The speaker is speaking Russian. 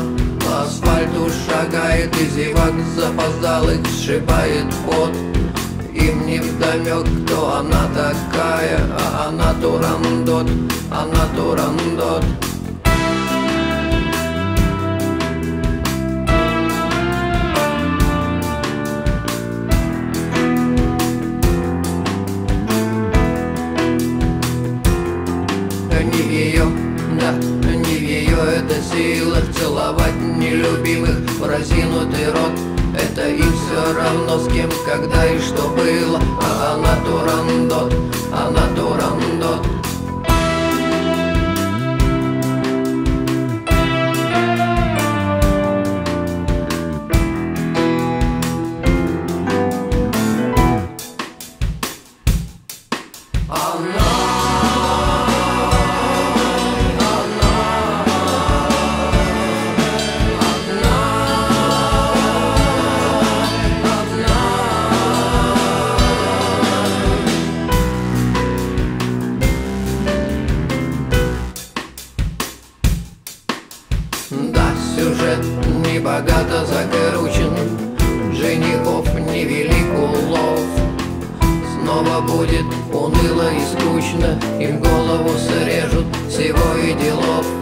По асфальту шагает и зевак запоздалых сшибает пот. Им невдомек, кто она такая, а она турандот, она турандот. Не в ее, да, не в ее это силах целовать нелюбимых в разинутый рот. Это им все равно с кем, когда и что было, а она турандот, она турандот. Да, сюжет небогато закручен, женихов невелик улов. Снова будет уныло и скучно, им голову срежут всего и делов.